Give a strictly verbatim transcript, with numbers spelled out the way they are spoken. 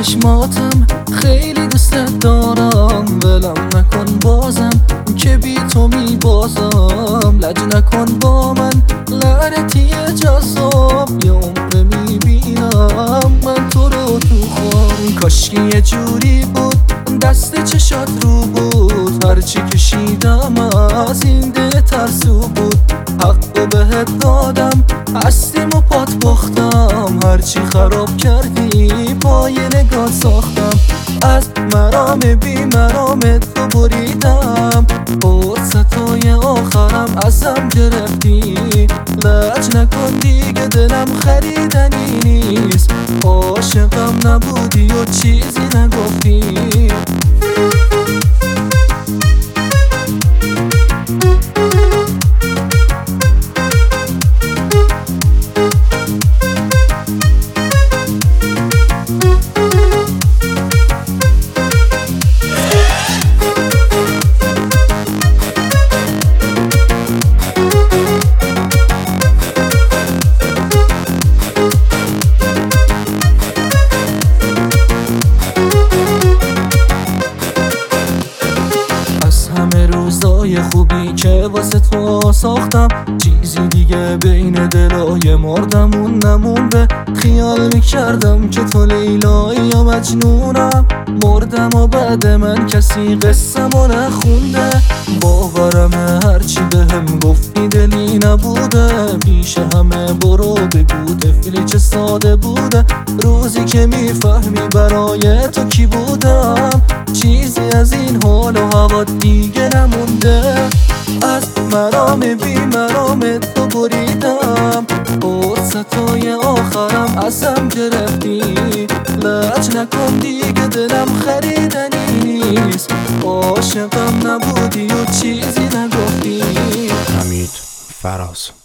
چشماتم خیلی دوست دارم، ولم نکن بازم که بی تو می بازم. لج نکن با من لعنتی جذاب، یه عمر می بینم من تو رو تو خواب. کاشکی یه جوری بود دست چشات رو بود، هرچی کشیدم از این ده ترسو بود. حق بهت دادم هستیم و پات باختم، هرچی خراب کردی پای نگات ساختم. از مرام بی مرامت تو بریدم، فرصتای آخرم ازم گرفتی. لج نکن دیگه دلم خریدنی نیست، عاشقم نبودی و چیزی نگفتی. روزای خوبی که واسه تو ساختم، چیزی دیگه بین دلای مردمون نمونده. خیال میکردم که تو لیلایی یا مجنونم، مردم و بعد من کسی قصه‌مو نخونده. باورم هرچی بهم گفتی دلی نبوده، پیش همه برو بگو طفلی چه ساده بوده. روزی که میفهمی برای تو کی بودم، چیزی از این حال و هوا دیگه نمونده. از مرام بی مرامت تو بریدم، فرصتای آخرم ازم گرفتی. لج نکن دیگه دلم خریدنی نیست، عاشقم نبودی و چیزی نگفتی. حمید فراز.